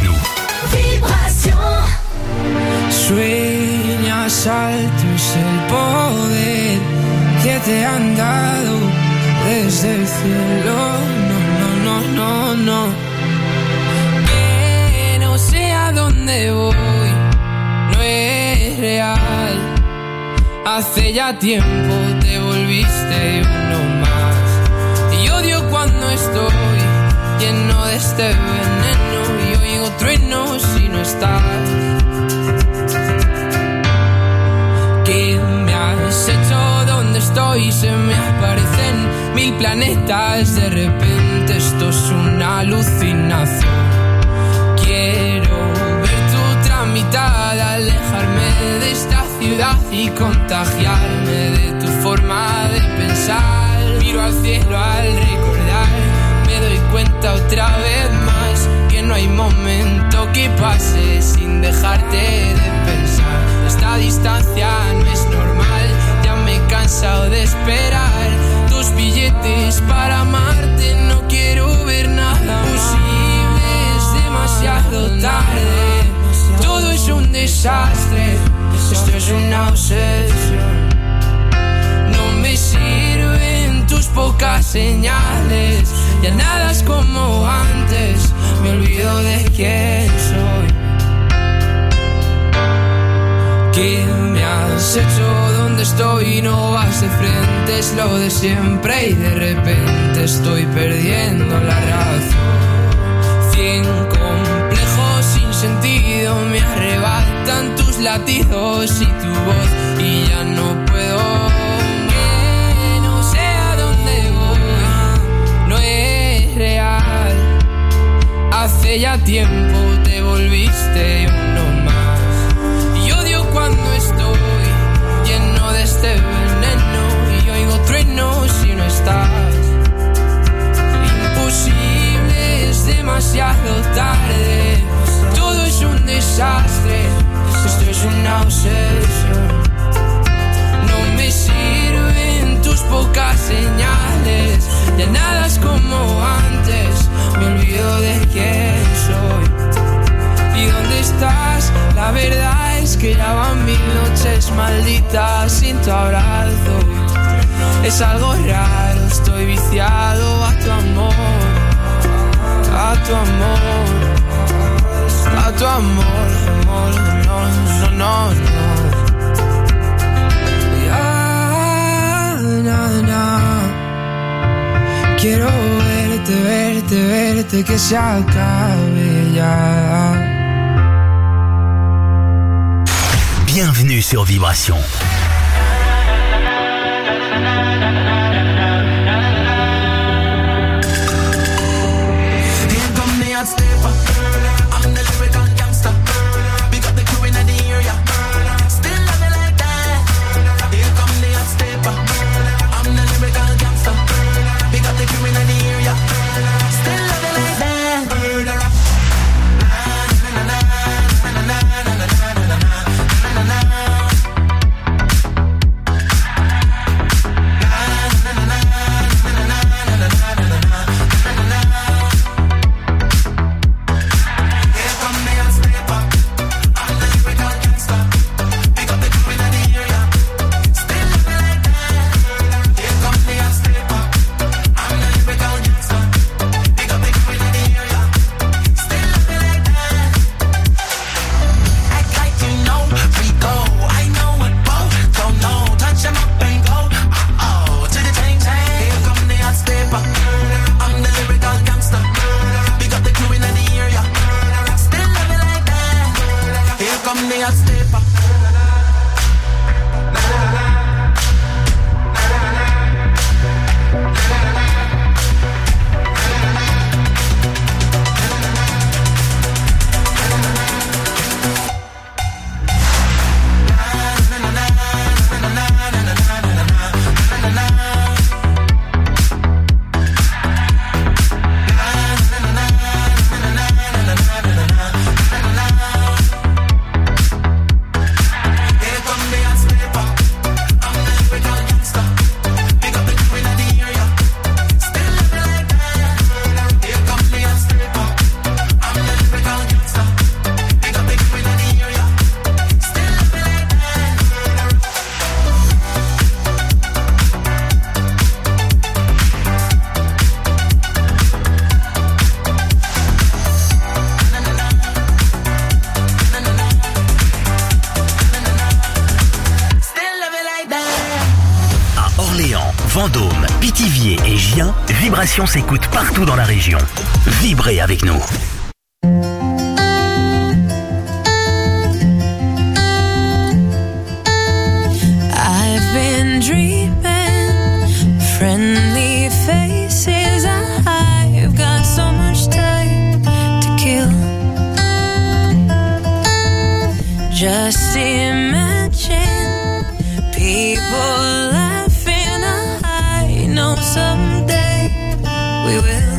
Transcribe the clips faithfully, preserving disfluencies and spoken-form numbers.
nous. Vibration. Sueñas alto es el poder que te han dado desde el cielo. No, no, no, no, no. Que no sé a dónde voy, no es real. Hace ya tiempo te volviste uno más. Y odio cuando estoy lleno de este veneno y oigo truenos si no estás. ¿Qué me has hecho? ¿Dónde estoy? Se me aparecen mil planetas. De repente esto es una alucinación. Quiero ver tu tramitada, alejarme de esta ciudad y contagiarme de tu forma de pensar. Miro al cielo al recordar, me doy cuenta otra vez más que no hay momento que pase sin dejarte de pensar. Esta distancia no es normal, ya me he cansado de esperar tus billetes para amarte. No quiero ver nada posible, es demasiado tarde. Todo es un desastre, esto es una obsesión. No me sirven tus pocas señales, ya nada es como antes, me olvido de quién soy. ¿Qué me has hecho? ¿Dónde estoy? No vas de frente, es lo de siempre y de repente estoy perdiendo la razón. Cien complejos sin sentido me arrebatan tus latidos y tu voz y ya no puedo. Que no sé a dónde voy, no es real. Hace ya tiempo te volviste uno más. Cuando estoy lleno de este veneno y oigo truenos si no estás. Imposible, es demasiado tarde. Todo es un desastre, esto es una obsesión. No me sirven tus pocas señales, ya nada es como antes, me olvido de quién soy. ¿Y dónde estás? La verdad es que ya van mil noches malditas sin tu abrazo. Es algo raro, estoy viciado a tu amor, a tu amor, a tu amor, amor, no, no, no, no. Ya, na, na. Quiero verte, verte, verte, que se acabe ya. Bienvenue sur Vibration. Guingamp, Vendôme, Pithiviers et Gien, Vibration s'écoute partout dans la région. Vibrez avec nous. I've been dreaming, friendly faces. I've got so much time to kill. Just imagine people laughing. I know someday we will.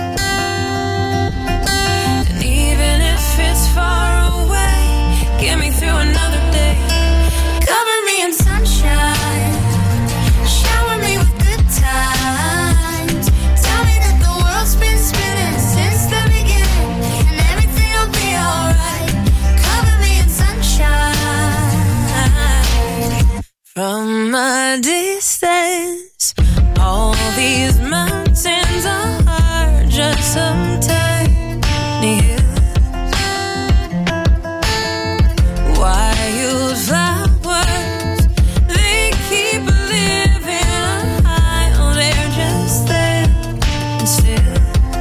And even if it's far away, get me through another day. Cover me in sunshine, shower me with good times. Tell me that the world's been spinning since the beginning, and everything will be alright. Cover me in sunshine. From a distance, all these mountains are just some tiny hills. Wildflowers, they keep living high. Oh, they're just there and still.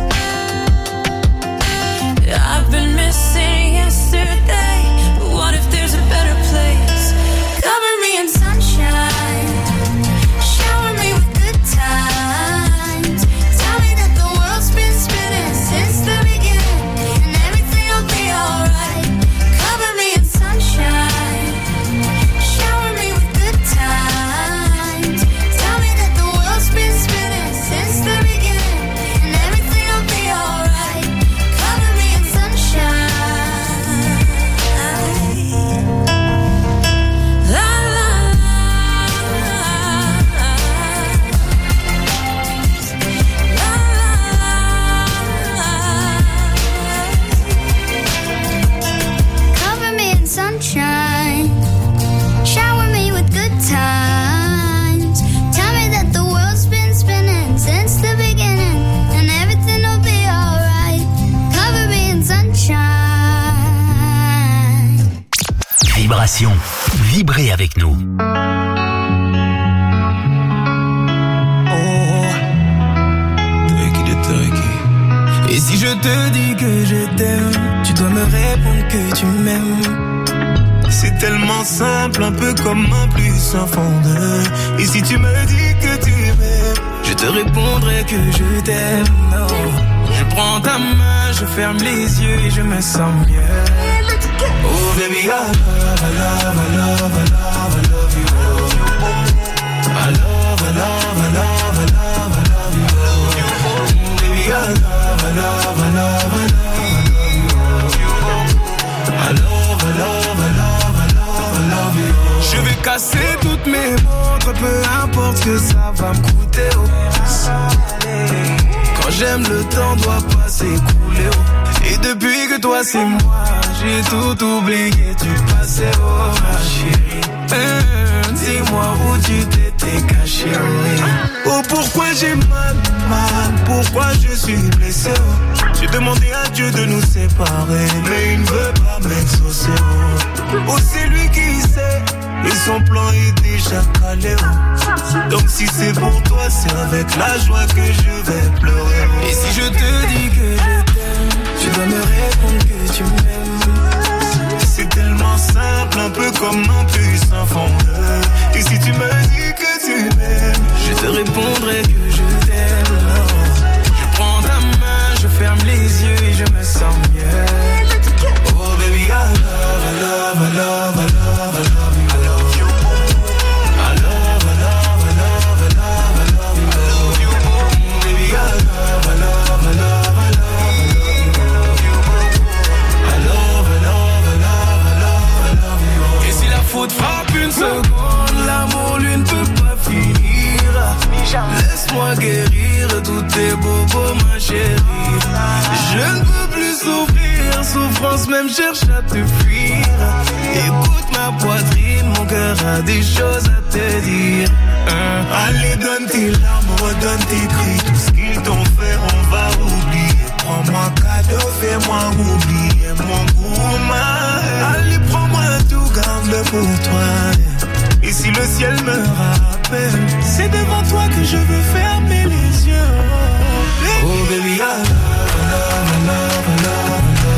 I've been missing yesterday, but what if there's a better place? Cover me in sunshine, shower me with good times. Tell me that the world's been spinning since the beginning, and everything will be alright. Cover me in sunshine, shower me with good times. Tell me that the world's been spinning since the beginning, and everything will be alright. Cover me in sunshine. La la Cover me in sunshine, shower me with good times. Tell me that the world's been spinning since the beginning, and everything will be alright. Cover me in sunshine. Vibration. Vibrez avec nous. Et si je te dis que je t'aime, tu dois me répondre que tu m'aimes. C'est tellement simple, un peu comme un plus un fond de. Et si tu me dis que tu m'aimes, je te répondrai que je t'aime. Non. Je prends ta main, je ferme les yeux et je me sens mieux. Oh baby, I love, I love, I love, I love, I love you. I love, I love, I love, I love, I love you. Baby, I love, I love, I love, I love, I love, I love, I love, I love, I love, I love you. Je vais casser toutes mes montres, peu importe ce que ça va me coûter. Oh. Quand j'aime, le temps doit pas s'écouler. Oh. Et depuis que toi c'est moi, j'ai tout oublié du passé. Oh ma chérie, euh, dis-moi où tu t'étais caché. Oh, oh pourquoi j'ai mal, mal, pourquoi je suis blessé. Oh. J'ai demandé à Dieu de nous séparer, mais il ne veut pas m'exaucer. Oh, oh c'est lui qui sait, et son plan est déjà calé. Oh. Donc si c'est pour toi, c'est avec la joie que je vais pleurer. Oh. Et si je te dis que je t'aime, tu dois me répondre que tu m'aimes. C'est tellement simple, un peu comme un puissant fondeur. Et si tu me dis que tu m'aimes, je te répondrai que je t'aime. Je prends ta main, je ferme les yeux et je me sens mieux. Oh baby, I love, I love, I love, I love, I love you. I love you. I love, I love, I love, I love, I love you. Baby, I love, I love, I love, I love, I love you. Et si la faute frappe une seconde, l'amour lui ne peut pas finir. Laisse-moi guérir tous tes bobos ma chérie. Je ne peux plus souffrir, souffrance même cherche à te fuir. Écoute ma poitrine, mon cœur a des choses à te dire. hein. Allez donne tes larmes, redonne tes cris. Tout ce qu'ils t'ont fait on va oublier. Prends-moi cadeau, fais-moi oublier mon gourmand. Allez prends-moi tout, garde-le pour toi. Et si le ciel me rappelle, c'est devant toi mais je veux fermer les yeux. Oh baby, I love, I love, I love, I love.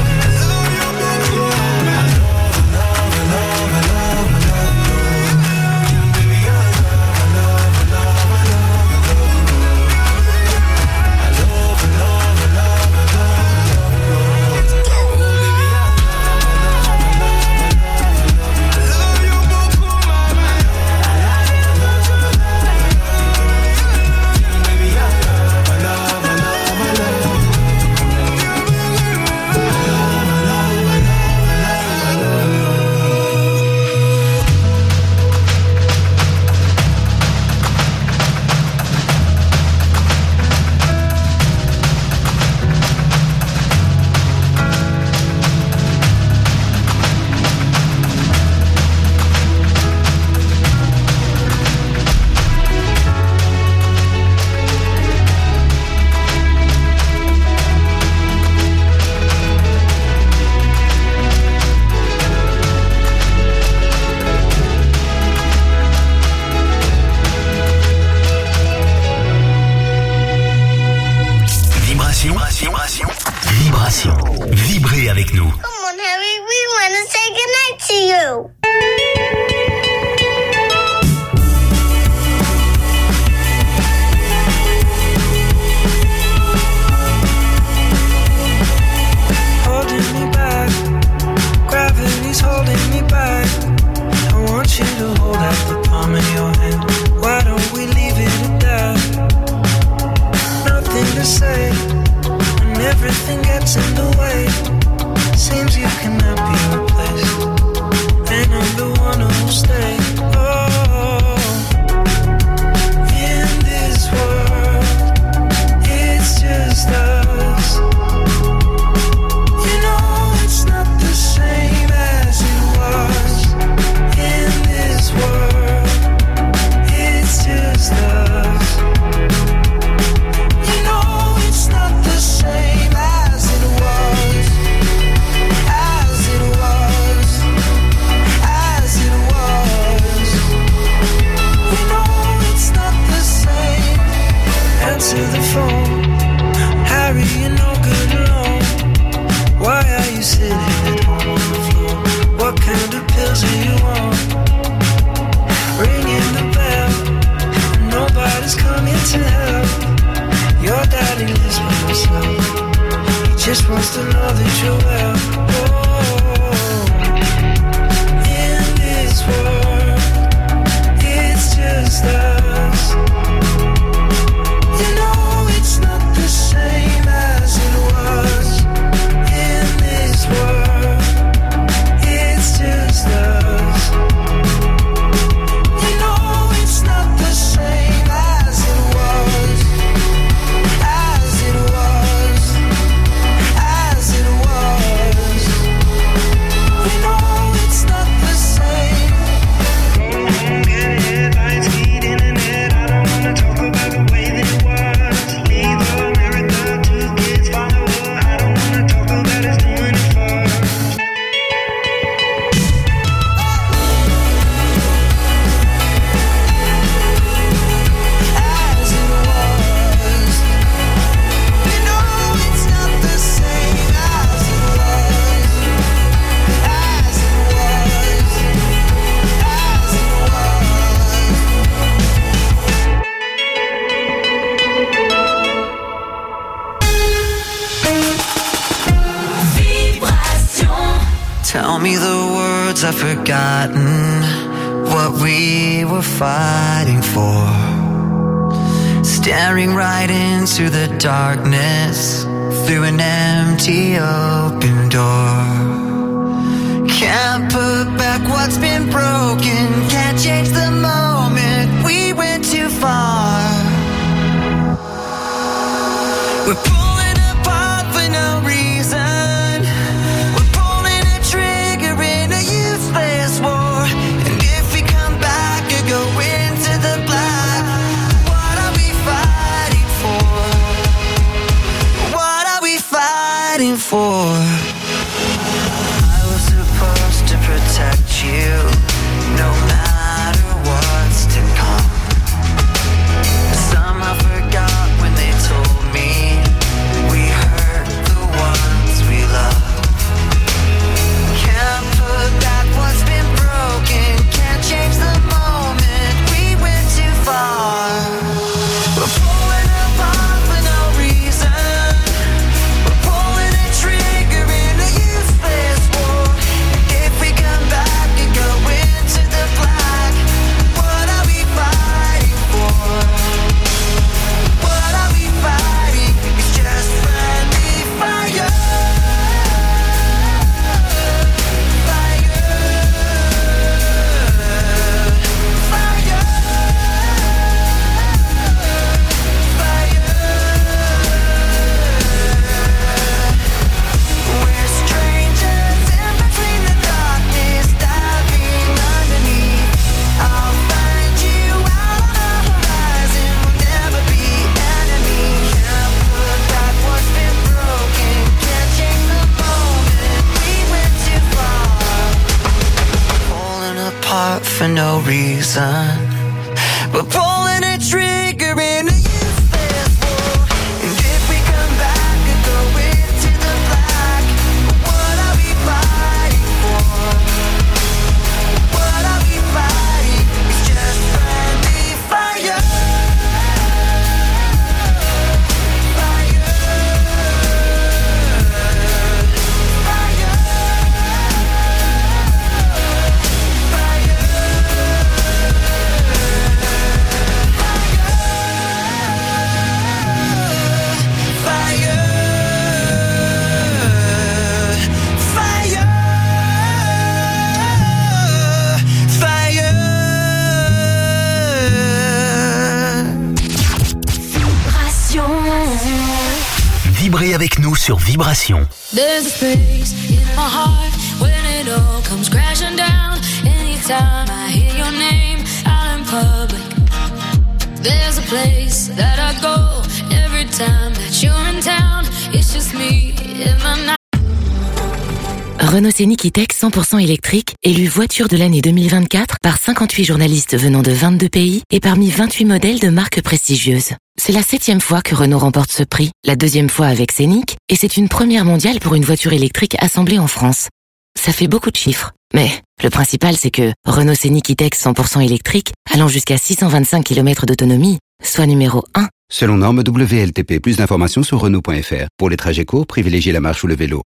Vibrez avec nous. Come on, Harry, we want to say goodnight to you. Holding me back, gravity's holding me back. I want you to hold out the palm of your hand. Why don't we leave it at that? Nothing to say. Everything gets in the way. Seems you cannot be replaced, and I'm the one who'll stay. Oh, in this world, it's just us. You know it's not the same as it was. In this world, it's just us. You know it's not the same. Answer the phone, Harry, you're no good alone. Why are you sitting at home on the floor? What kind of pills are you on? Ringing the bell, nobody's coming to help. Your daddy lives by himself. He just wants to know that you're well. Oh, in this world, it's just us. You know it's not the same as it was. In this world, it's just us. You know it's not the same as it was. As it was. As it was. You know it's not the same. Go home, get headlines, feed internet. I don't wanna talk about the way that it was. Leave America, two kids follow her. I don't wanna talk about us doing it first. As it was. You know it's not the same as it was. As it was. As it Vibration. Tell me the words I've forgotten, what we were fighting for. Staring right into the darkness, through an empty open door. Can't put back what's been broken, can't change the moment we went too far. We're pulling apart for no reason. We're pulling a trigger in a useless war. And if we come back and go into the black, what are we fighting for? What are we fighting for? I was supposed to protect you, no matter what. for no reason. We're pulling a trigger in a useless war. And if we come back and go into the black, what are we fighting for? What are we fighting? It's just friendly fire. Vibrez avec nous sur Vibration. There's a space in my heart when it all comes crashing down. Anytime I hear your name out in public, there's a place that I go every time that you're in town. It's just me in the night. Renault Scénic E-Tech cent pour cent électrique, élu voiture de l'année deux mille vingt-quatre par cinquante-huit journalistes venant de vingt-deux pays et parmi vingt-huit modèles de marques prestigieuses. C'est la septième fois que Renault remporte ce prix, la deuxième fois avec Scénic, et c'est une première mondiale pour une voiture électrique assemblée en France. Ça fait beaucoup de chiffres, mais le principal c'est que Renault Scénic E-Tech cent pour cent électrique, allant jusqu'à six cent vingt-cinq kilomètres d'autonomie, soit numéro un. Selon norme W L T P, plus d'informations sur Renault point F R. Pour les trajets courts, privilégiez la marche ou le vélo.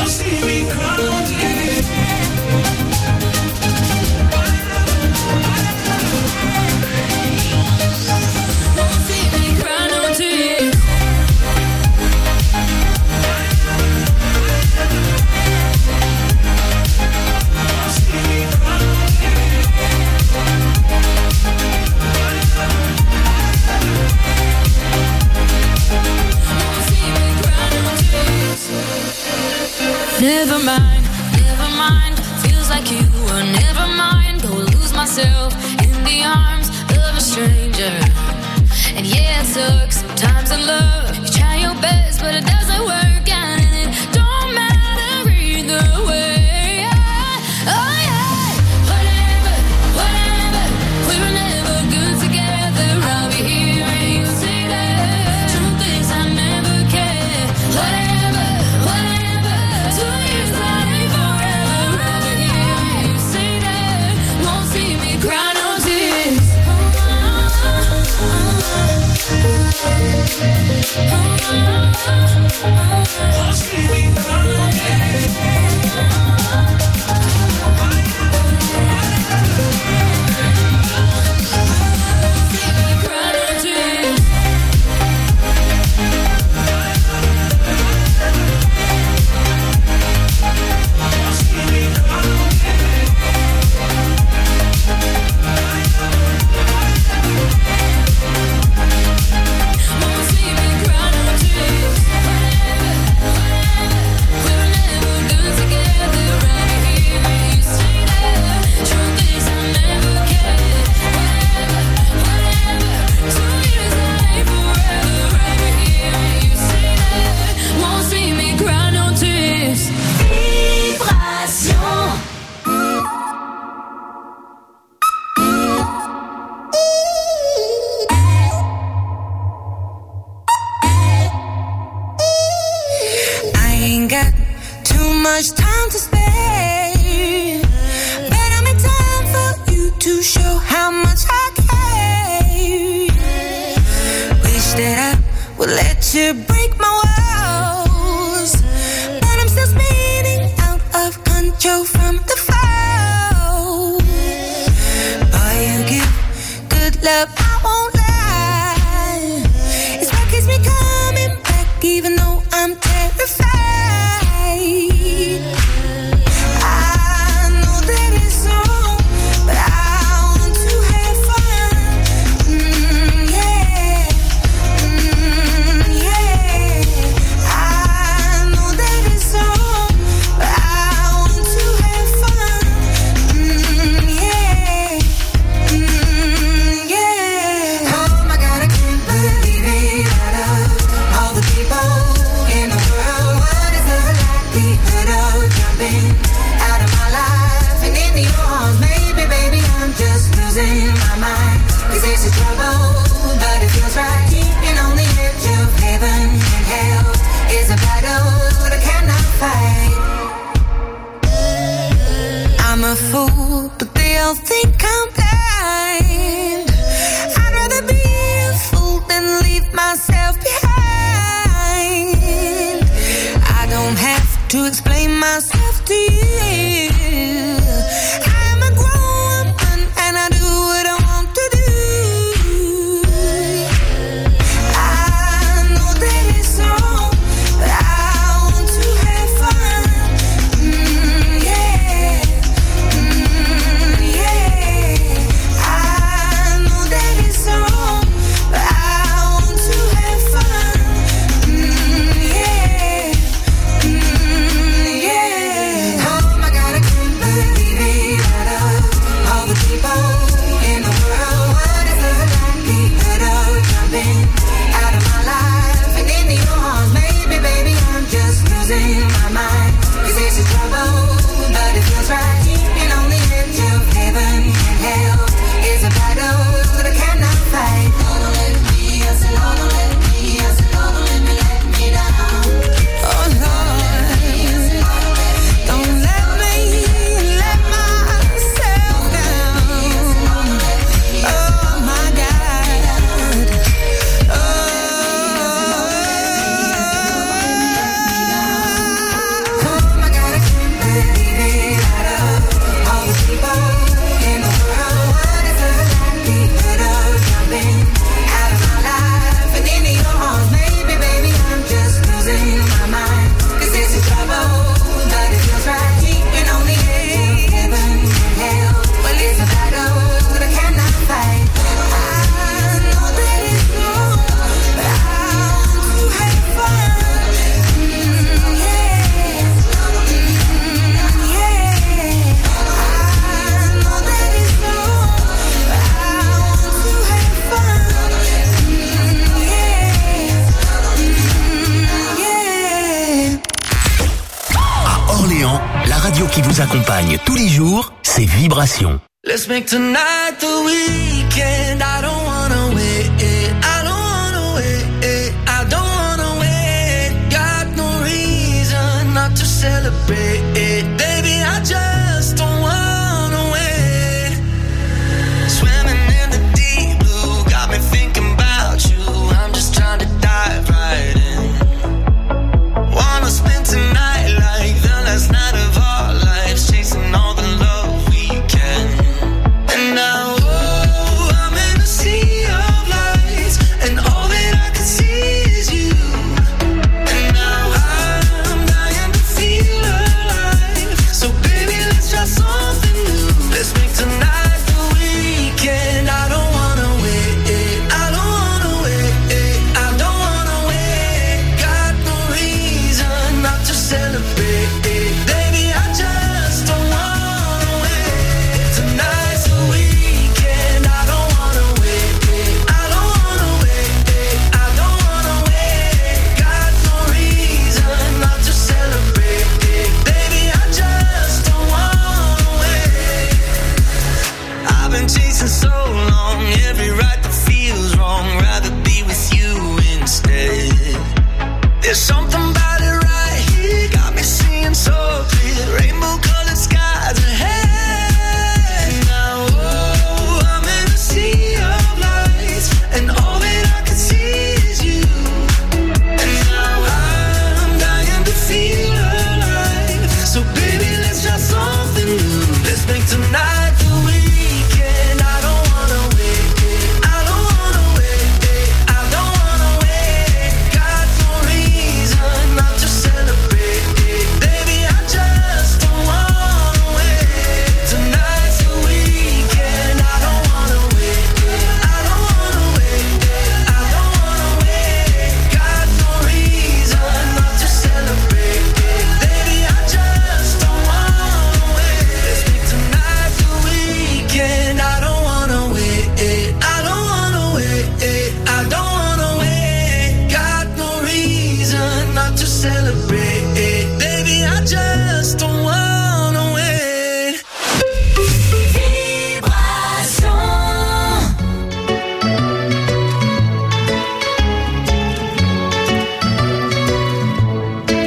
Never mind, never mind. Feels like you were never mind. Go lose myself in the arms of a stranger. And yeah, it sucks sometimes in love. You try your best, but it doesn't work out, and it don't matter either way. Oh yeah, whatever, whatever. We were never good together. I'll be here and you say that. Truth is, I never cared. Whatever, whatever. Two years later, forever. I'll be here and you say that. Won't see me cry no tears. Much time to spare, but I'm in time for you to show how much I care. Wish that I would let you break my walls, but I'm still spinning out of control from the fall. Boy, you give good love, I won't lie. It's what keeps me coming back, even though I'm terrified. Yeah. myself behind. I don't have to explain myself to you. I'm a grown woman and I do what I want to do. I know that it's wrong, but I want to have fun. Mm, yeah, mm, yeah. I know that it's wrong, but I want to have fun. Mm, yeah, mm, yeah. Oh my God, I can't believe it. Out of all the people in the world, what is there that be better jumping out of my life and into your arms? Maybe, baby, I'm just losing my mind. 'Cause this is trouble, but it feels right. And on the edge of heaven and hell is a battle that I cannot fight. Lord, don't let me, I said, Lord, don't let me, I said, Lord, don't let me let me down. Oh Lord, don't let me let myself down. Oh my God. Oh, oh my God, I can't believe it. Out of all the people in the world, what is there that be better jumping out of my life and into your arms? Maybe, baby, I'm just losing my mind. 'Cause this is trouble, but it feels right. And on the edge of heaven and hell, well, it's a battle that I cannot fight. I know that it's wrong, but I want to have fun. Mm, yeah, mm, yeah. I know that it's wrong, but I want to have fun. Mm, yeah, mm, yeah. À Orléans, la radio qui vous accompagne tous les jours, c'est Vibration. Let's make tonight the weekend. I don't wanna wait. I don't wanna wait. I don't wanna wait. Got no reason not to celebrate. Baby, I just don't wanna wait. Swimming in the deep blue, got me thinking about you. I'm just trying to dive right in. Wanna spend tonight like the last night of our lives, chasing all the love we can. And now, oh, I'm in a sea of lights, and all that I can see is you. And now I'm dying to feel alive. So baby, let's try something new. Let's make tonight the weekend. I don't wanna wait. I don't wanna wait. I don't wanna wait. Got no reason not to celebrate. Baby, I just don't wanna wait. Tonight's the weekend. I don't wanna wait. I don't wanna wait. I don't wanna wait. Got no reason not to celebrate. Baby, I just don't wanna wait. I've been chasing so long, every right that feels wrong. Rather be with you instead. There's something about it right here, got me seeing so clear. Rainbow colored skies ahead. Now, oh, I'm in a sea of lights, and all that I can see is you. And now I'm dying to feel alive. So baby, let's try something new. Let's make tonight the weekend. I don't wanna wait. I don't wanna wait. I don't wanna wait. Got no reason not to celebrate. Baby, I just don't wanna wait. Tonight's the weekend. I don't wanna wait. I don't wanna wait. I don't wanna wait. Got no reason not to celebrate. Baby, I just don't wanna wait. Let's make tonight the weekend. I don't wanna wait. I don't wanna wait. I don't wanna wait. Got no reason not to celebrate. Baby, I just don't wanna wait.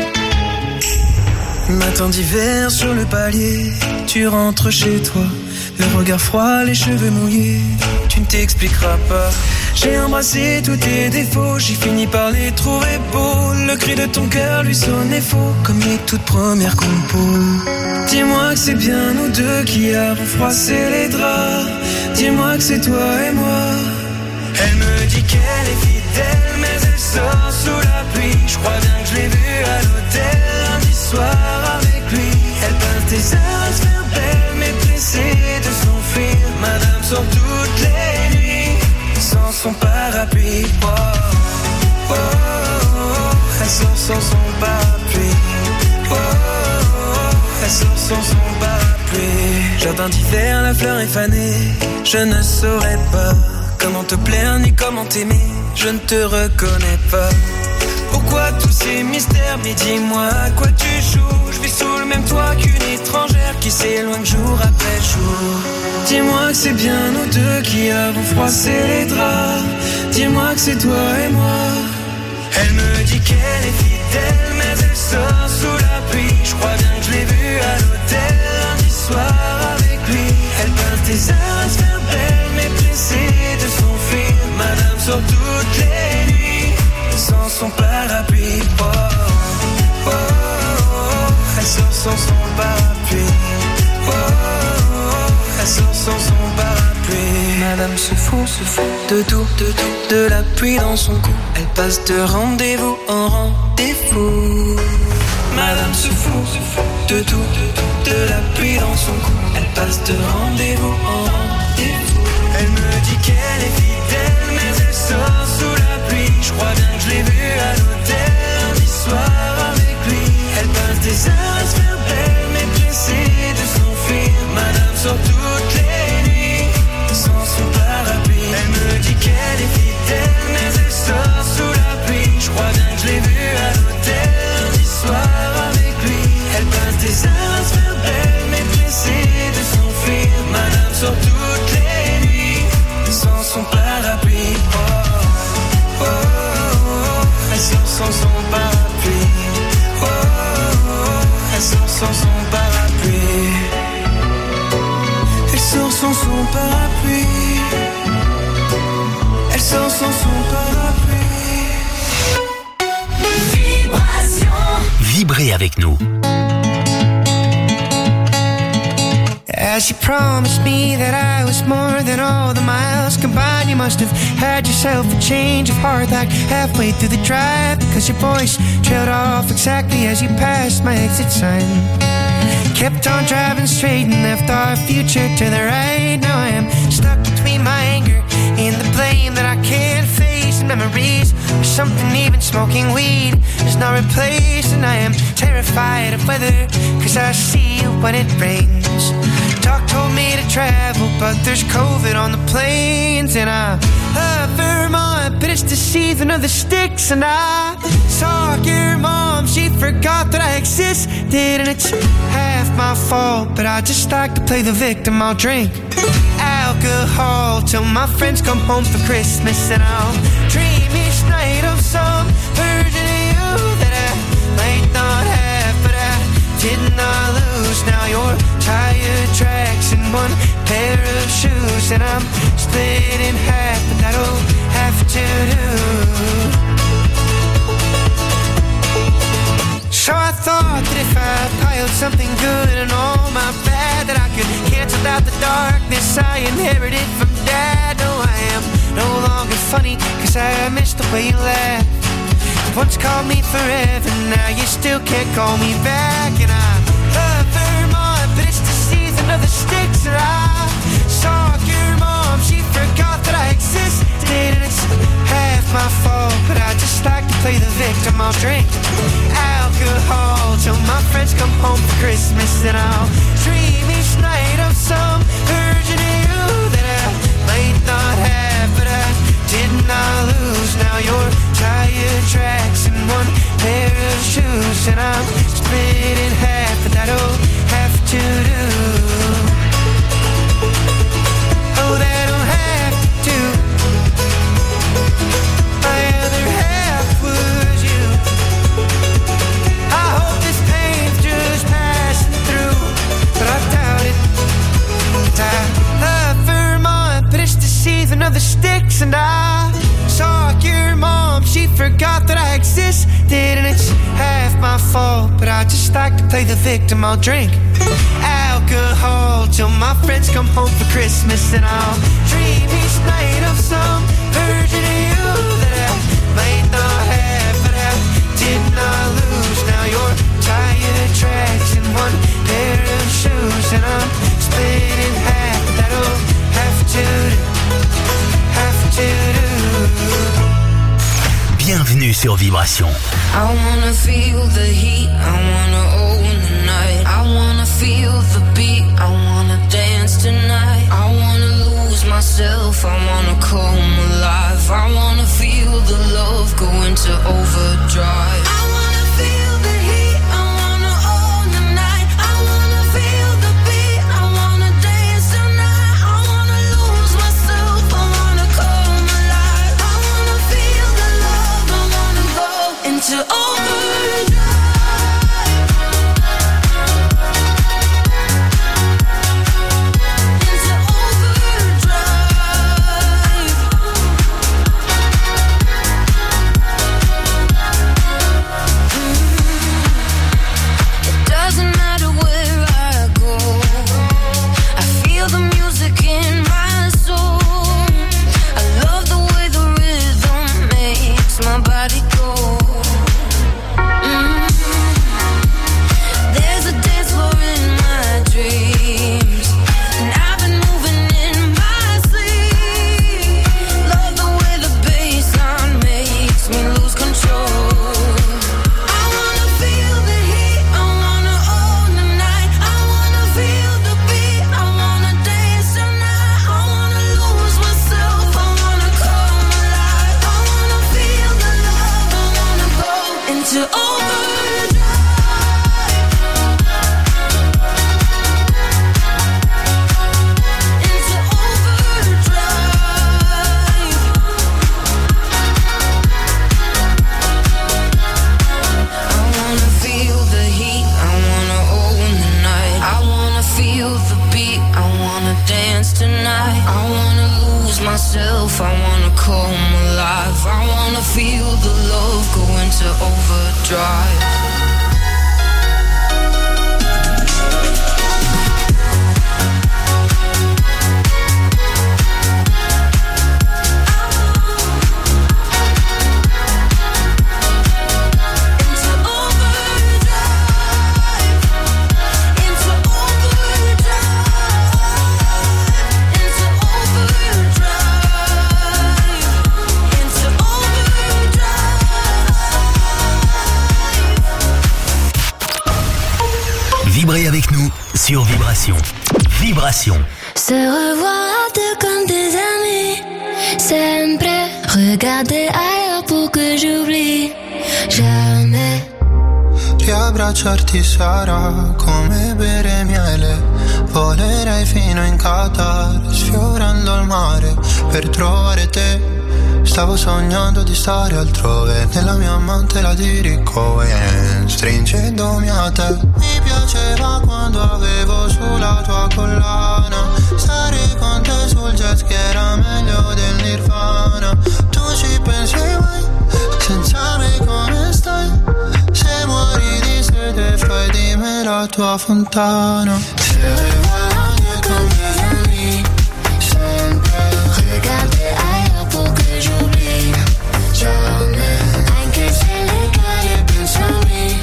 Matin d'hiver sur le palier, tu rentres chez toi. le regard froid, les cheveux mouillés. Tu ne t'expliqueras pas. J'ai embrassé tous tes défauts, j'ai fini par les trouver beaux. Le cri de ton cœur lui sonnait faux, comme les toutes premières compos. Dis-moi que c'est bien nous deux qui avons froissé les draps. Dis-moi que c'est toi et moi. Elle me dit qu'elle est fidèle, mais elle sort sous la pluie. Je crois bien que je l'ai vue à l'hôtel lundi soir avec lui. Elle peint tes heures à se faire belle, mais pressée de s'enfuir. Madame sort toutes les nuits sans son parapluie. Oh, oh, oh, oh. Elle sort sans son parapluie. Oh, oh, oh. Elle sort sans son parapluie. Jardin d'hiver, la fleur est fanée. Je ne saurais pas comment te plaire ni comment t'aimer. Je ne te reconnais pas. Pourquoi tous ces mystères? Mais dis-moi à quoi tu joues. Je vis sous le même toit qu'une étrangère qui s'éloigne jour après jour. Dis-moi que c'est bien nous deux qui avons froissé les draps. Dis-moi que c'est toi et moi. Elle me dit qu'elle est fidèle, mais elle sort sous la pluie. Je crois bien que je l'ai vue à l'hôtel lundi soir avec lui. Elle peint tes heures à se faire belle, mais pressée de s'enfuir. Madame sort toutes les nuits sans son parapluie. Oh, oh, oh, oh. Elle sort sans son parapluie. Oh, oh, oh. Elle sort sans son parapluie. Madame se fout, se fout de tout, de tout, de la pluie dans son cou. Elle passe de rendez-vous en rendez-vous. Madame se fout, se fout de tout, de tout, de la pluie dans son cou. Elle passe de rendez-vous en rendez-vous. Elle me dit qu'elle est fidèle, mais elle sort sous la pluie. Je crois bien que je l'ai vue à l'hôtel lundi soir avec lui. Elle passe des heures à se faire belle, mais pressée de s'enfuir. Madame sort toutes les nuits sans son parapluie. Elle me dit qu'elle est fidèle, mais elle sort sous la pluie. Je crois bien que je l'ai vue à l'hôtel lundi soir avec lui. Elle passe des heures à se faire belle, mais pressée de s'enfuir. Madame sort toutes les nuits sans son parapluie. Oh, oh, oh, oh. Elle sort sans son parapluie. Oh, oh, oh. Elle sort sans son parapluie. Elle sort sans son parapluie. Elle sort sans son parapluie. Vibration. Vibrez avec nous. As you promised me that I was more than all the miles combined, you must have had yourself a change of heart like halfway through the drive, because your voice trailed off exactly as you passed my exit sign. Kept on driving straight and left our future to the right. Now I am stuck between my anger and the blame that I can't face, and memories of something even smoking weed is not replaced. And I am terrified of weather, cause I see you when it rains. Doc told me to travel, but there's COVID on the planes. And I love Vermont, but it's the season of the sticks. And I saw your mom, she forgot that I existed. And it's half my fault, but I just like to play the victim. I'll drink alcohol till my friends come home for Christmas. And I'll dream each night of some version of you that I might not have, but I did not lose. Now you're tired tracks and one pair of shoes, and I'm split in half, but that'll have to do. So I thought that if I piled something good and all my bad, that I could cancel out the darkness I inherited from Dad. No, I am no longer funny, cause I miss the way you laugh. Once called me forever, now you still can't call me back. And I love Vermont, but it's the season of the sticks. And I saw your mom, she forgot that I existed. And it's half my fault, but I just like to play the victim. I'll drink alcohol till my friends come home for Christmas. And I'll dream each night of some version of you that I might not have, but I did not lose. Now you're tired tracks and one pair of shoes, and I'm split in half, but that'll have to do. Oh, that'll have to do. My other half was you. I hope this pain's just passing through, but I doubt it. I fault, but I just like to play the victim. I'll drink alcohol till my friends come home for Christmas, and I'll dream each night of some version of you that I might not have, but I did not lose. Now you're tired tracks and one pair of shoes, and I'm split in half. That'll have to do, have to do. Bienvenue sur Vibration. I wanna feel the heat, I wanna own the night. I wanna feel the beat, I wanna dance tonight. I wanna lose myself, I wanna come alive. I wanna feel the love go into overdrive. I wanna feel the heat, I wanna own the night. I wanna feel the beat, I wanna dance tonight. I wanna lose myself, I wanna come alive. I wanna feel the love, I wanna go into overdrive. myself, I wanna come alive. I wanna feel the love go into overdrive. Vibrez avec nous sur Vibration. Vibration. Se revoir deux comme des amis. Sempre regarder ailleurs pour que j'oublie. Jamais. Riabbracciarti sarà come bere miele. Volerei fino in Qatar, sfiorando il mare per trovare te. Stavo sognando di stare altrove, nella mia mantela di Ricohen, stringendomi a te. Mi piaceva quando avevo sulla tua collana, stare con te sul jet che era meglio del Nirvana. Tu ci pensi mai, senza me come stai? Se muori di sete fai di me la tua fontana. Se vuoi con des amis, sempre regarder ailleurs pour que j'oublie. Jamais, anche se le cade pensami,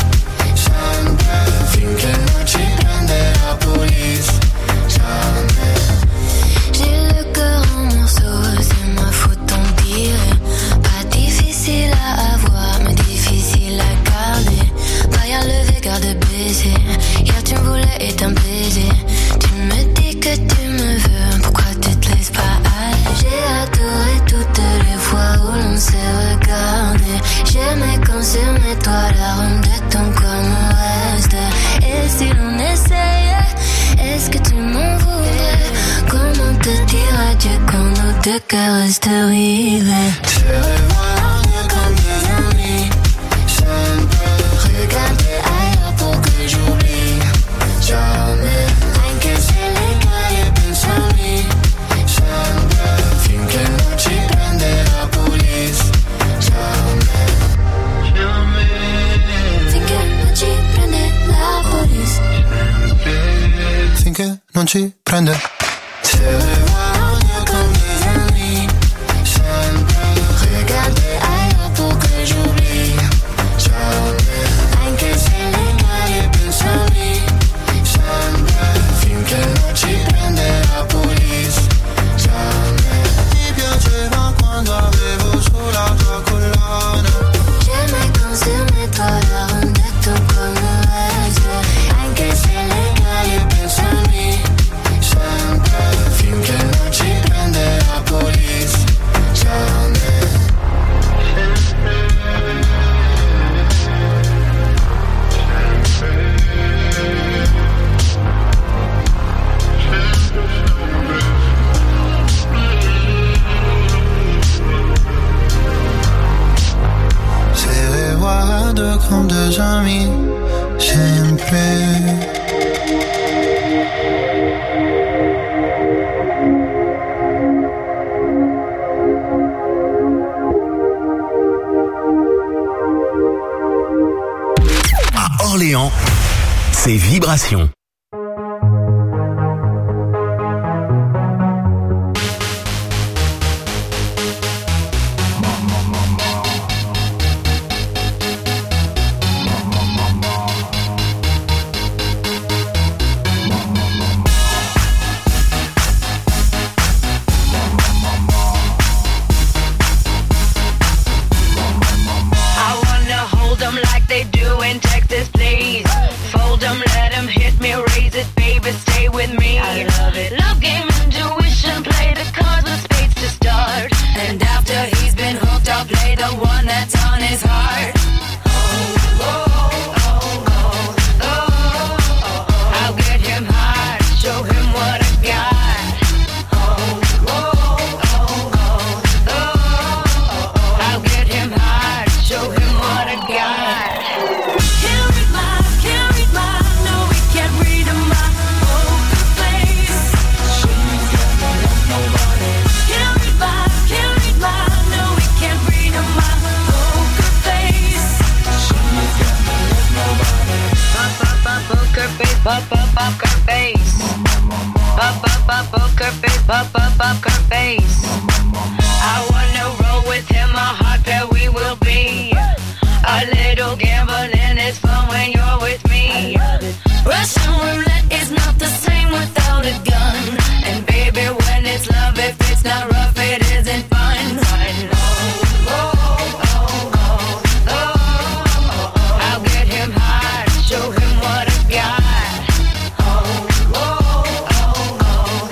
sempre finché non ci prende la police. Jamais. J'ai le cœur en morceaux, c'est ma faute tant pire. Pas difficile à avoir, mais difficile à garder. Pas à lever, garde baiser. Hier tu me voulais et t'un baiser. Tu me dis que tu me veux, pourquoi tu te laisses pas aller? J'ai adoré toutes les fois où l'on s'est regardé. J'aimais consommer toi l'arôme de ton corps, mon reste. Et si l'on essayait, est-ce que tu m'en voudrais? Comment te dire adieu quand nos deux cœurs restent rivés? Se revoir comme des amis, sempre regarder ailleurs pour que j'oublie. Jamais, anche se le cade pensami, sempre finché non ci prende la police. Jamais, jamais, finché non ci non ci prende. Se voglio comme des amis, sempre regarder ailleurs pour que j'oublie. Jamais, anche se le cade pensavi, sempre finché non ci prende la police. Jamais, ti piaceva quando avevo sulla tua collana. J'aimais quand sur mes dollars on est tout comme un reste. Anche se le cade pensavi, sempre finché non ci prende la police. Jamais. Se guardo comme deux amis, sempre. À Orléans, c'est Vibration. I wanna hold 'em like they do in Texas, please. Fold 'em, let 'em hit me, raise it, baby, stay with me. I love it. Love game, intuition, play the cards with spades to start. And after he's been hooked, I'll play the one that's on his heart. Oh, oh, oh, oh, oh, oh. I'll get him hard, show him what I got. Oh, oh, oh, oh, oh. I'll get him hard, show him what I got. Can't read my, can't read my, no, we can't read my poker face. She's got me like nobody. Can't read my, can't read my, no, we can't read my poker face. She's got me like nobody. Pop, pop, pop, poker face, pop, pop, poker face. Pop, pop, pop, poker face, pop, pop, poker face. I wanna roll with him, a hot pair we will be. A little gambling is fun when you're with me. Russian roulette is not the same without a gun. And baby, when it's love, if it's not rough, it isn't fun. Fun. Oh, oh, oh, oh, oh. I'll get him hard, show him what I got. Oh, oh, oh, oh,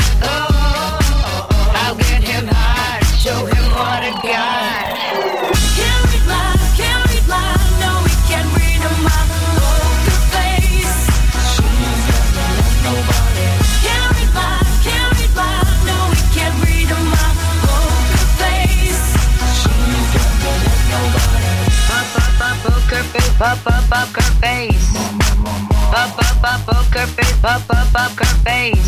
oh. I'll get him hard, show him what I got. Can't read my, can't read my, no, we can't read my poker face. She's got me like nobody. Can't read my, can't read my, no, we can't read my poker face. She's got me like nobody. Pop, pop, pop, poker face, pop, pop, poker face. Pop, pop, pop, poker face, pop, pop, poker face.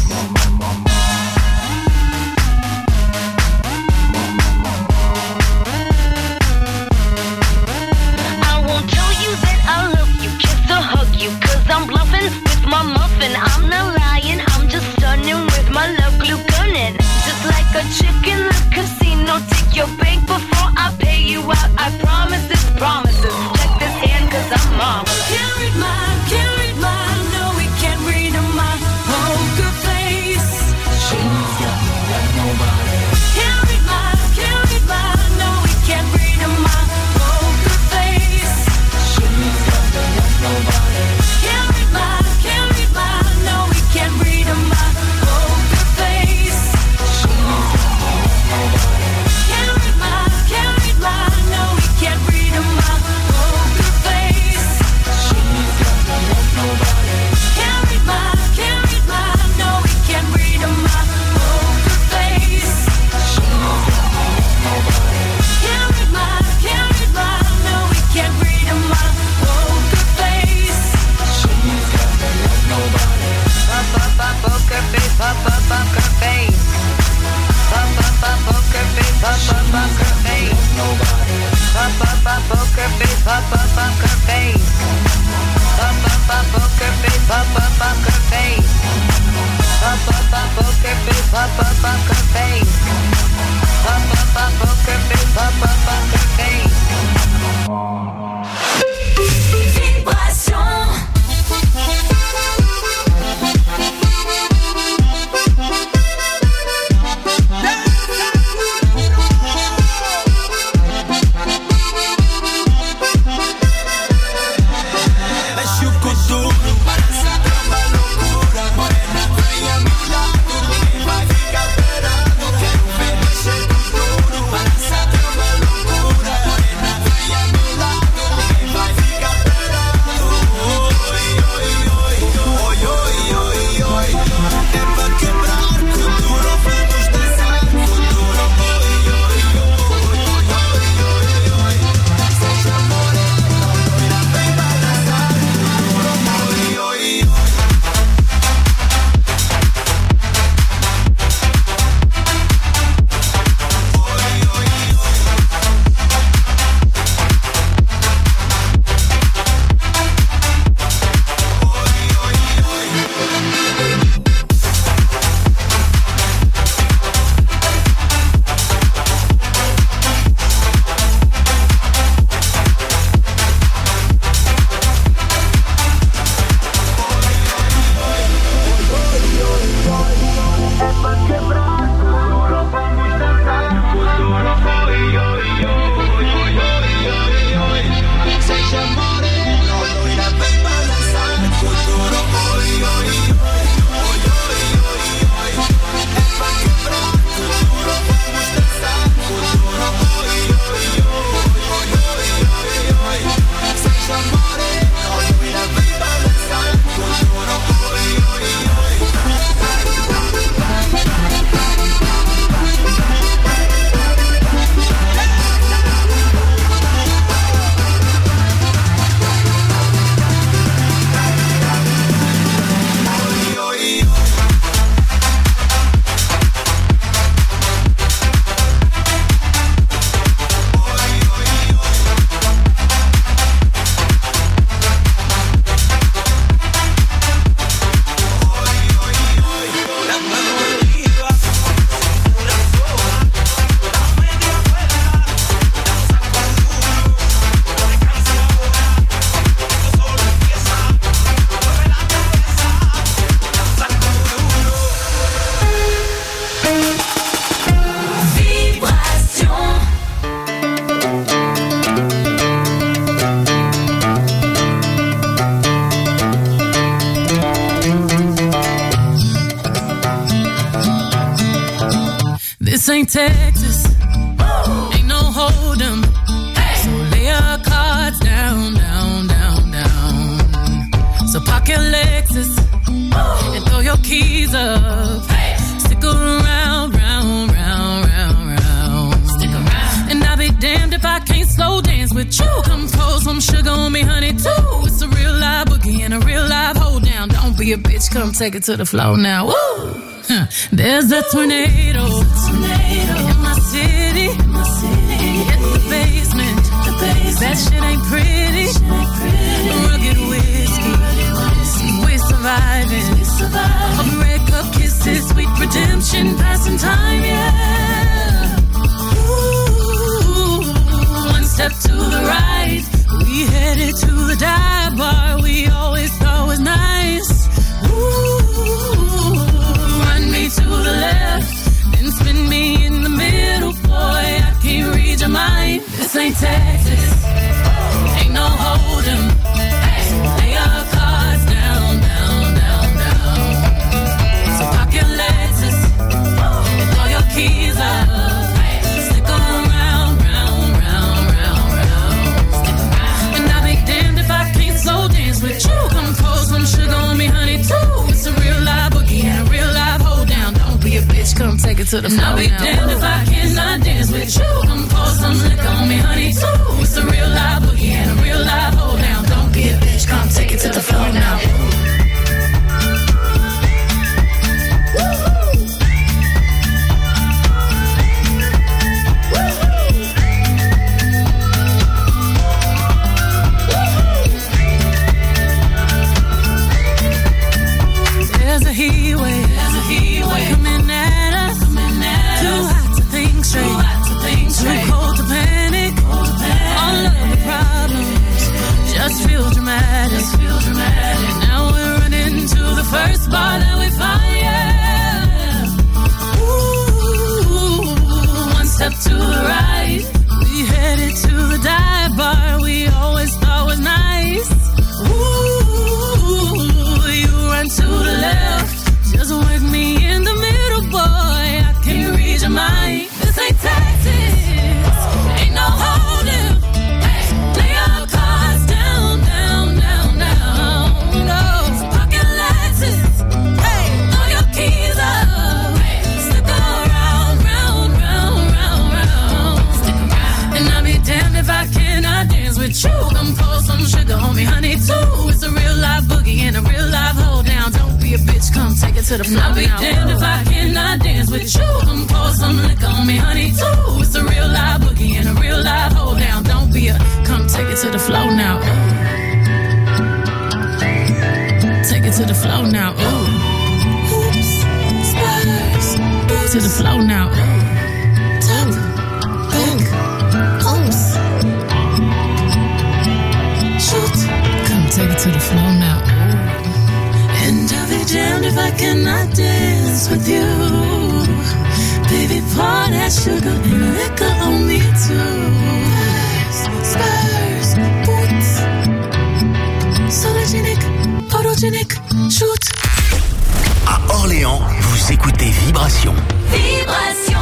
I won't tell you that I love you, kiss or hug you, cause I'm bluffing with my muffin. I'm not lying, I'm just stunning with my love glue gunning. Just like a chick in the casino, take your bank before I pay you out. I promise this, promises. Check this hand cause I'm mom. Can't read my, can't read my, no we can't read my poker face. ain't Texas. Ain't no hold 'em. So lay your cards down, down, down, down. So park your Lexus and throw your keys up. Stick around, round, round, round, round. Stick around. And I'll be damned if I can't slow dance with you. Come pour some sugar on me, honey, too. It's a real live boogie and a real live hold down. Don't be a bitch, come take it to the floor now. Woo! Huh. There's a tornado, tornado in my city. In my city. It's the basement. The basement. That shit ain't pretty. Shit ain't pretty. Rugged whiskey. We're surviving. We're surviving. Open red cup kisses, sweet redemption, passing time, yeah. Ooh, one step to the right, we headed to the dive bar we always thought was nice. Ooh, run me to the left, then spin me in the middle, boy, I can't read your mind. This ain't Texas, ain't no hold 'em. So lay your cards down, down, down, down. So park your Lexus and throw your keys up. Stick around, round, round, round, round. And I'll be damned if I can't slow dance with you. Come pour some sugar on me, honey, too. It's a real live boogie and a real live hold down. Don't be a bitch, come take it to the floor. I'll be damned if I cannot dance with you. Come pour some liquor on me, honey, too. It's a real live boogie and a real live hold down. Don't be a bitch, come take it to the floor now. There's a heat wave, there's a heat wave coming at us, coming at too us. Hot to think straight, too hot to think straight, too cold to panic, cold to panic. All of the problems just feel dramatic, just feel dramatic. Now we're running to the first bar that we find, yeah. Ooh, one step to the right, we headed to the dive bar we always thought was nice. Ooh, you run to the left, just work me in the middle, boy, I can't read your mind. This ain't Texas, ain't no holding. Lay your cards down, down, down, down. No, pocket Lexus, hey, throw your keys up. Stick around, round, round, round, round. Stick around. And I'll be damned if I cannot dance with you. Come pour some sugar on me, honey, too. It's a real live boogie and a real live hold down. Don't be a bitch, come take it to the floor. I'll be damned if I cannot dance with you. Come pour some liquor on me, honey, too. It's a real live boogie and a real live hold down. Don't be a, come take it to the floor now. Take it to the floor now. Ooh. Oops, spurs. To the floor now. Top, back, oops. Shoot, come take it to the floor now. And I'll be damned if I cannot dance with you. Baby, pour that sugar and liquor on me too. Spurs, boots, sologenic, photogenic, shoot. À Orléans, vous écoutez Vibration. Vibration.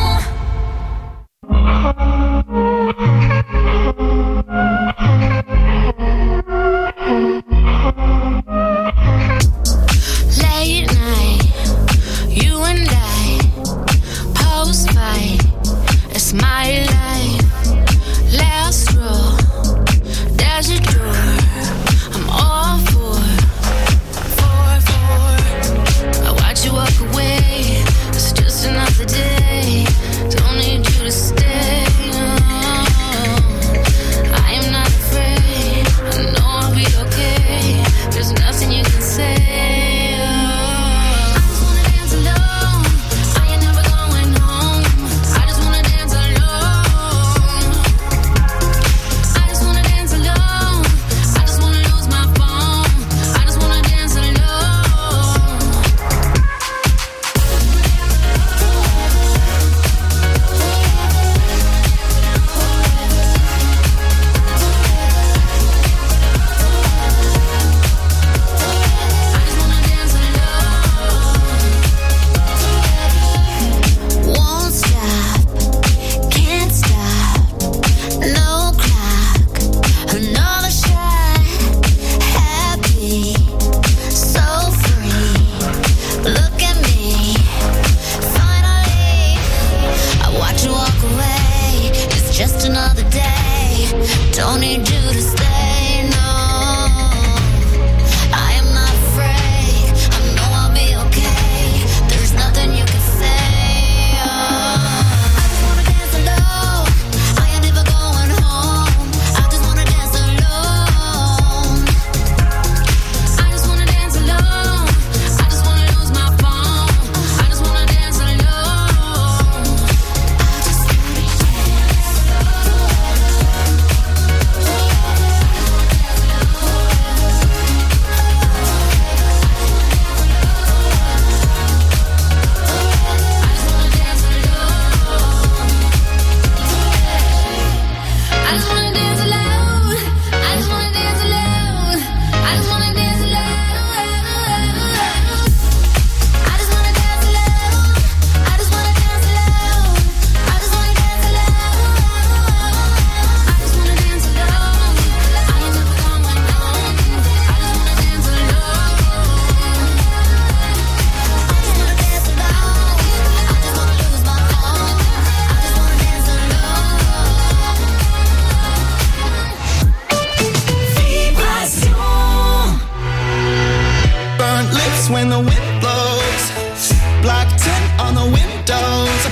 Late night, you and I, post fight, it's my life. Last row, there's a door, I'm all for, for, for. I watch you walk away, it's just another day.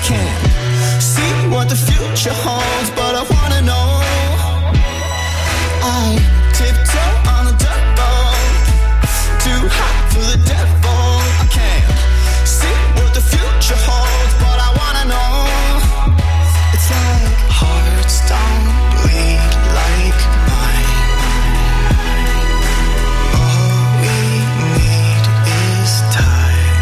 can't see what the future holds, but I wanna know. I tiptoe on the dirt road, too hot for the devil. I can't see what the future holds, but I wanna know. It's like hearts don't bleed like mine. All we need is time.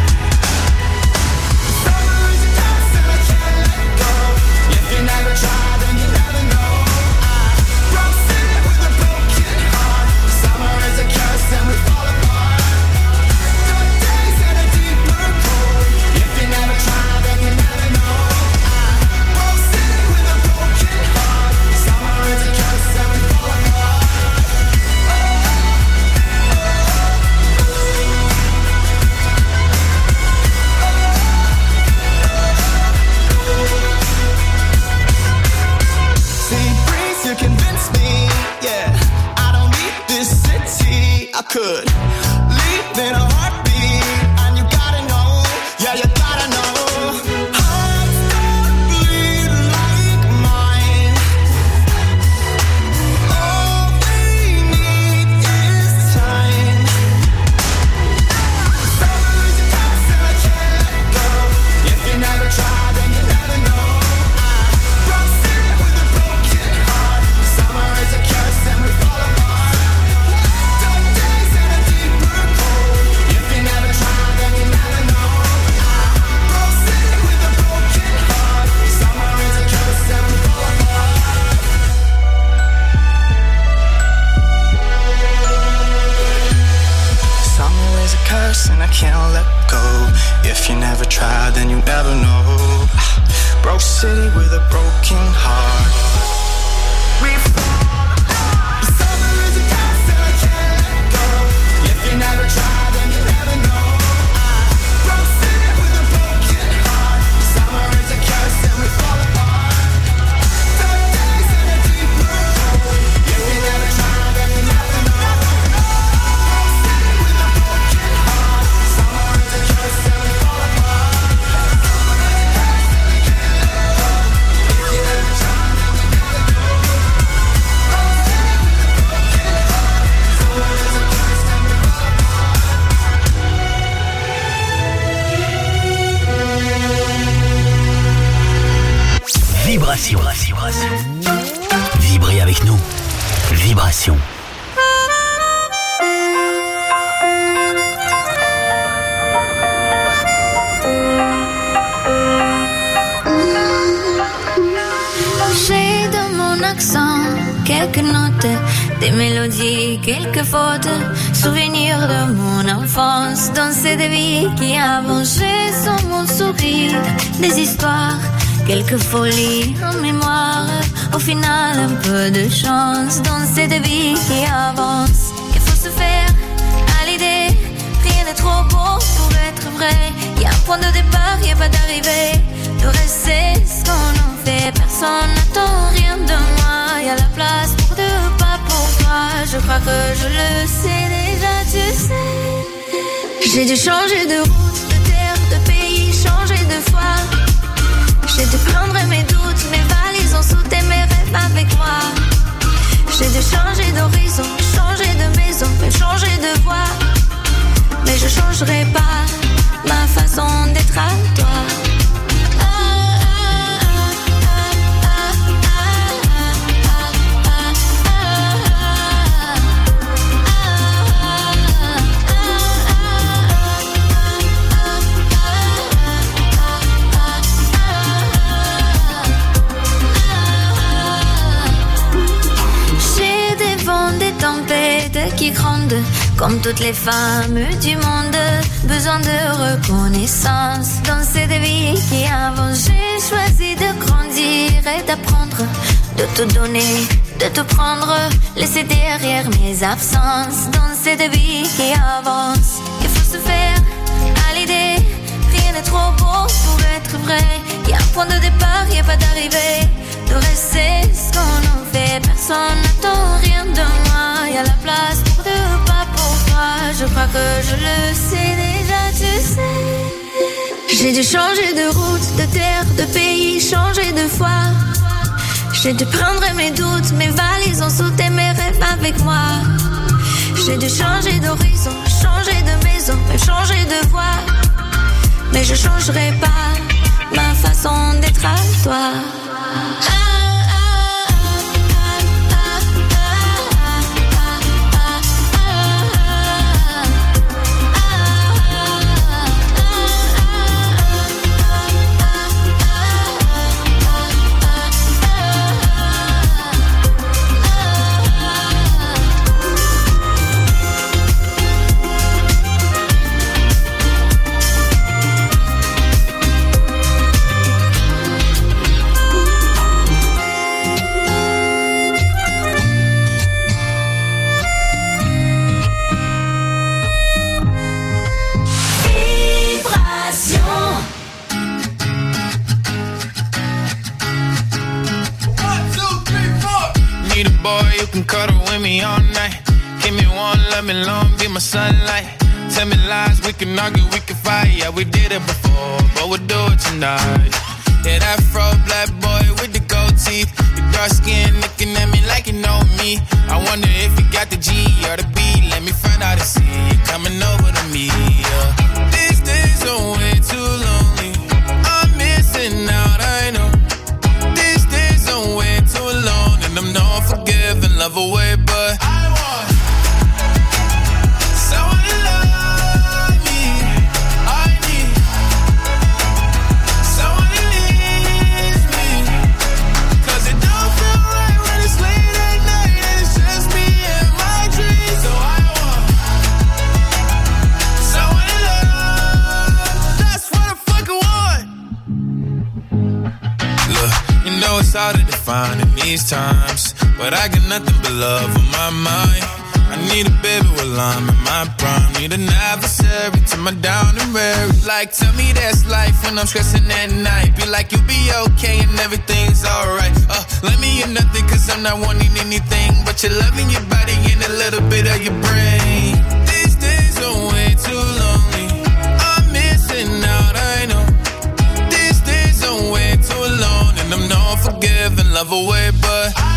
Summer is a curse and I can't let go. If you never try, then you never know. I broke city with a broken heart. Summer is a curse and we fall apart. Dark days and a deeper cold. If you never try, then you never know. I broke city with a broken heart. Summer is a curse and we fall apart. See, breeze, you convince me, yeah. I don't need this city. I could leave in a heartbeat, and you gotta know, yeah, you gotta know. Hearts don't bleed like mine. All we need is time. Summer is a curse and I can't let go. If you never try, then you never know. I broke city with a broken heart. Summer is a curse and we fall apart. Dark days and a deeper cold. If you never try, then you never know. I broke city with a broken heart. Summer is a curse and we fall apart. Summer is a curse and I can't let go. If you never try, then you never know. Broke city with a broken heart. We fall apart. Summer is a curse and I can't let go. If you never try, then you never know. I broke city with a broken heart. Summer is a curse and we fall apart. Dark days and a deeper cold. If you never try, then you never know. Broke city with a broken heart. Summer is a curse and we fall apart. Vibration. Vibrez avec nous. Vibration. J'ai dans mon accent quelques notes, des mélodies, quelques fautes, souvenirs de mon enfance, dans cette vie qui a mangé sur mon sourire, des histoires, quelques folies en mémoire, au final un peu de chance, dans cette vie qui avance. Il faut se faire à l'idée, rien n'est trop beau pour être vrai, y a un point de départ, y a pas d'arrivée. Le reste c'est ce qu'on en fait. Personne n'attend rien de moi. Y'a la place pour deux pas pour toi. Je crois que je le sais déjà, tu sais. J'ai dû changer de route, de terre, de pays, changer de foi. J'ai dû prendre mes doutes, mes valises ont sauté mes rêves avec moi. J'ai dû changer d'horizon, changer de maison, même changer de voix. Mais je changerai pas ma façon d'être à toi. Qui grondent comme toutes les femmes du monde, besoin de reconnaissance dans cette vie qui avance. J'ai choisi de grandir et d'apprendre, de te donner, de te prendre, laisser derrière mes absences dans cette vie qui avance. Il faut se faire à l'idée, rien n'est trop beau pour être vrai. Y a un point de départ, y a pas d'arrivée. Le reste c'est ce qu'on en fait. Personne n'attend rien de moi. Y a la place pour deux pas pour toi. Je crois que je le sais déjà, tu sais. J'ai dû changer de route, de terre, de pays, changer de foi. J'ai dû prendre mes doutes, mes valises ont sauté mes rêves avec moi. J'ai dû changer d'horizon, changer de maison, même changer de voix. Mais je changerai pas ma façon d'être à toi. Can cuddle with me all night. Give me one, let me long, be my sunlight. Tell me lies, we can argue, we can fight. Yeah, we did it before, but we'll do it tonight. Yeah, that fro black boy with the gold teeth. Your dark skin looking at me like you know me. I wonder if you got the G or the B. Let me find out and see you coming over to me. Yeah. These days are way too lonely. I'm missing out, I know. These days are way too alone, and I'm not forgiving, love away, but I want someone to love me. I need someone who needs me. Cause it don't feel right when it's late at night and it's just me and my dreams. So I want someone to love. That's what I fucking want. Look, you know it's hard to define in these times, but I got nothing but love on my mind. I need a baby while I'm in my prime. Need an adversary to my down and weary. Like, tell me that's life when I'm stressing at night. Be like, you'll be okay and everything's alright. Uh, let me in nothing cause I'm not wanting anything but your love in your body and a little bit of your brain. These days are way too lonely. I'm missing out, I know. These days are way too alone, and I'm not forgiving, love away, but I